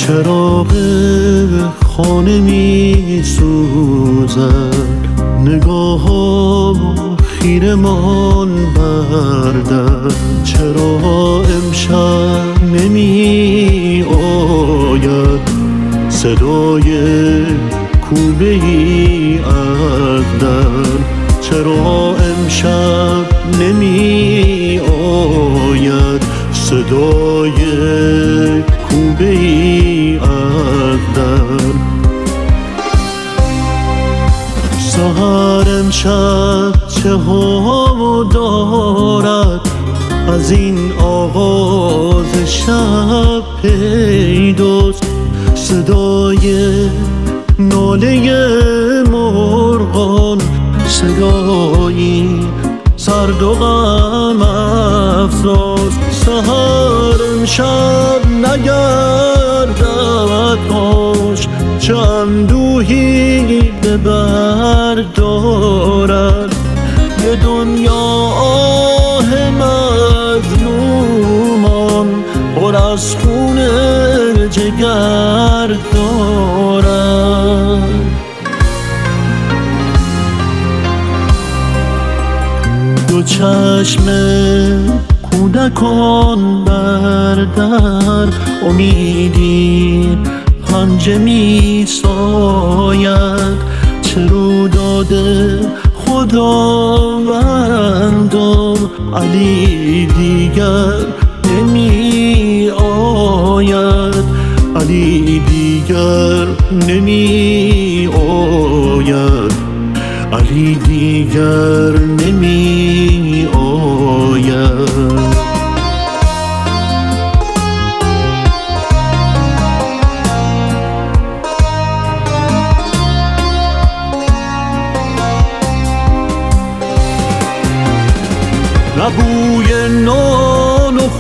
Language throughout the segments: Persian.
چراغ خانه می سوزد، نگاه ها خیره مان بردن. چرا امشب نمی آید صدای کوبه ای از در؟ چرا امشب نمی آید صدای کوبه ای از در؟ سحر امشب چه ها دارد از این آغاز شب پیداست. صدای ناله مرغان، صدایی سرد و غم افزاست. سحر امشب نگردد کاش، چه اندوهی به بر دارد. یه دنیا آه مظلومان پر از خون جگر دارد. دو چشم کودکان بر در، امیدی پنجه می ساید. چه رویداد خداوندم، علی دیگر نمی آید، علی دیگر نمی آید، علی دیگر نمی آید. نه بوی نان و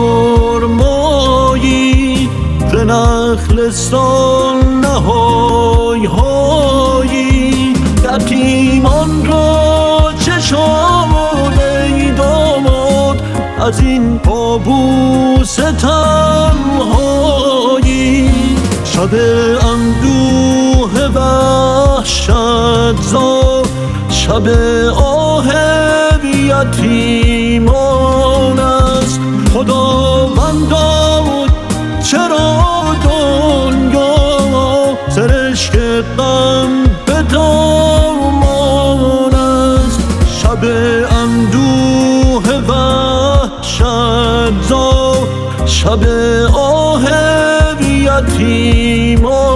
خرمایی ز نخلستان، نه های هایی یتیمان را چشامون ای داماد از این پابوس تنهایی. شب اندوه وحشت زا، شب آه یتیمان است. خداوندا چرا دنیا سرشک غم به دامان است؟ شب اندوه وحشت زا، شب آه یتیمان